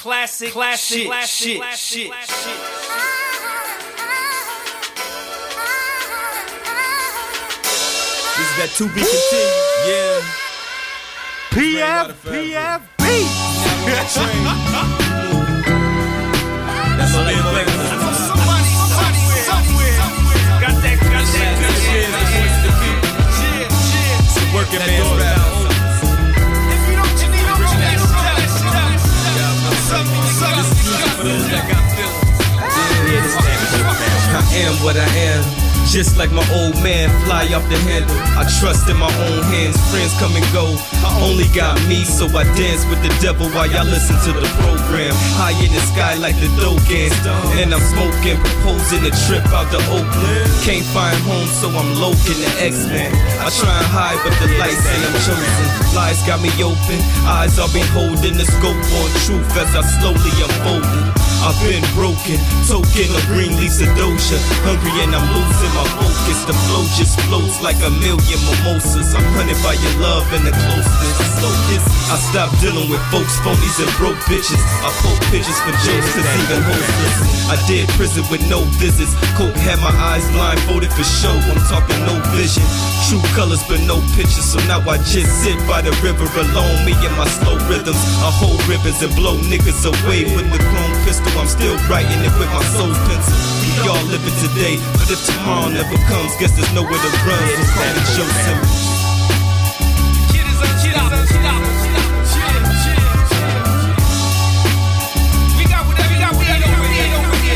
classic shit. This is that to be continued, yeah. PFB. That's all they play. Somebody somewhere got that good shit. Working man's rap. If you don't, you need to know that I am what I am, just like my old man, fly off the handle. I trust in my own hands, friends come and go. I only got me, so I dance with the devil while y'all listen to the program. High in the sky like the Dogan, and I'm smoking, proposing a trip out to Oakland. Can't find home, so I'm loking the X-Men. I try and hide, but the lights say I'm chosen. Lies got me open, eyes are beholding the scope on truth as I slowly unfold it. I've been broken, token of green leaves of Doja. Hungry and I'm losing my focus. The flow just floats like a million mimosas. I'm hunted by your love and the closeness. I stopped dealing with folks, phonies and broke bitches. I poke pigeons for jokes, cause even hostless. I did prison with no visits. Coke had my eyes blindfolded for show. I'm talking no vision. True colors but no pictures. So now I just sit by the river alone. Me and my slow rhythms. I hold ribbons and blow niggas away with the chrome pistol. I'm still writing it with my soul pencil. We all living today, but if tomorrow never comes, guess there's nowhere to run. So call me Joe Simmons. We got whatever we need over here.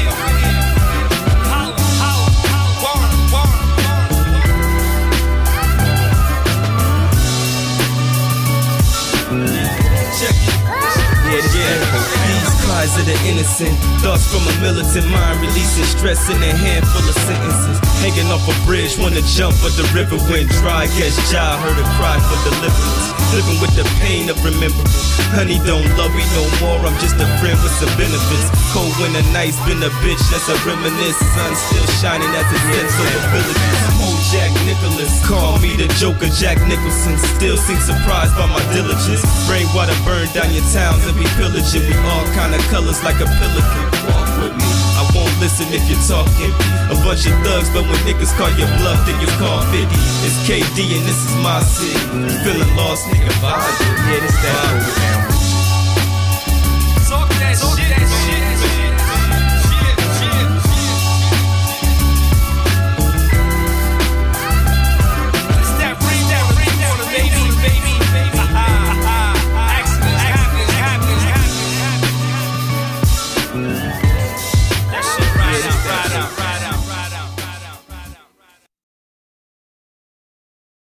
Check it. Yeah. These cries of the innocent, thoughts from a militant mind, releasing stress in a handful of sentences. Hanging off a bridge, wanna jump, but the river went dry. Guess Jah heard a cry for deliverance. Living with the pain of remembrance. Honey don't love me no more, I'm just a friend with some benefits. Cold winter nights, been a bitch, that's a reminisce. Sun still shining as it ends over villages. Old Jack Nicholas, call me the Joker, Jack Nicholson. Still seem surprised by my diligence. Rainwater burn down your towns and be pillaging. We all kind of colors like a pelican. Walk with me, I won't listen if you're talking. A bunch of thugs, but when niggas call your bluff, then you call 50. It's KD and this is my city. You feeling lost, nigga, vibe. Yeah, this that